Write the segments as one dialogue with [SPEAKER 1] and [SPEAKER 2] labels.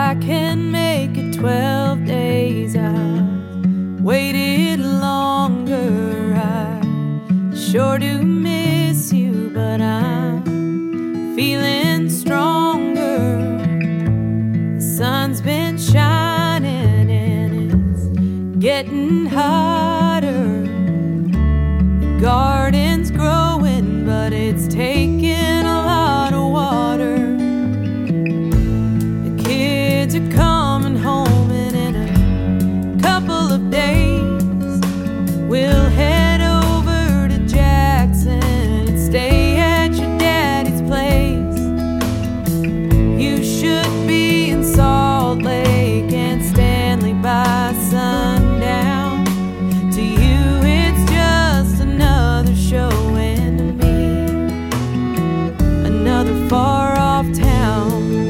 [SPEAKER 1] I can make it 12 days. I've waited longer. I sure do miss you, but I'm feeling stronger. The sun's been shining and it's getting hotter. The garden's growing, but it's taking a lot of water. The kids are coming home, and in a couple of days we'll head over to Jackson and stay at your daddy's place. You should be in Salt Lake and Stanley by sundown. To you it's just another show, and to me another far off town.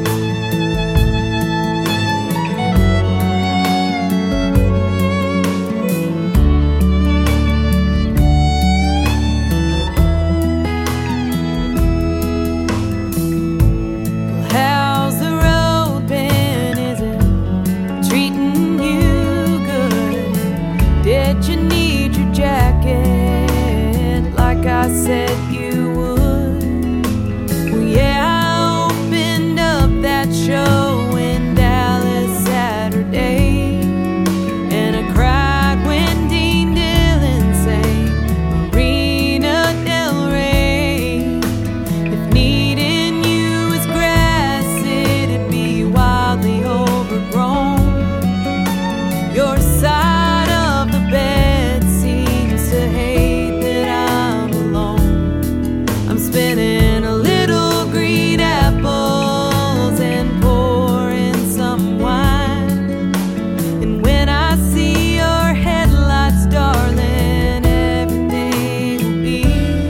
[SPEAKER 1] How's the road been? Is it treating you good? Did you need your jacket like I said you would? Well, yeah, I opened up that show in Dallas Saturday, and I cried when Dean Dillon sang Marina Del Rey. If needing you is grass, it'd be wildly overgrown. Your side of the bed seems to hate that I'm alone. I'm spinning a little green apples and pouring some wine. And when I see your headlights, darling, everything will be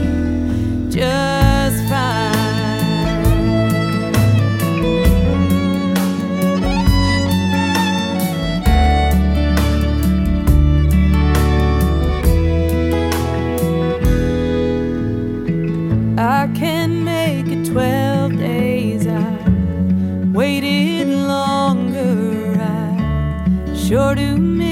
[SPEAKER 1] just fine. I can make it 12 days. I waited longer. I sure do miss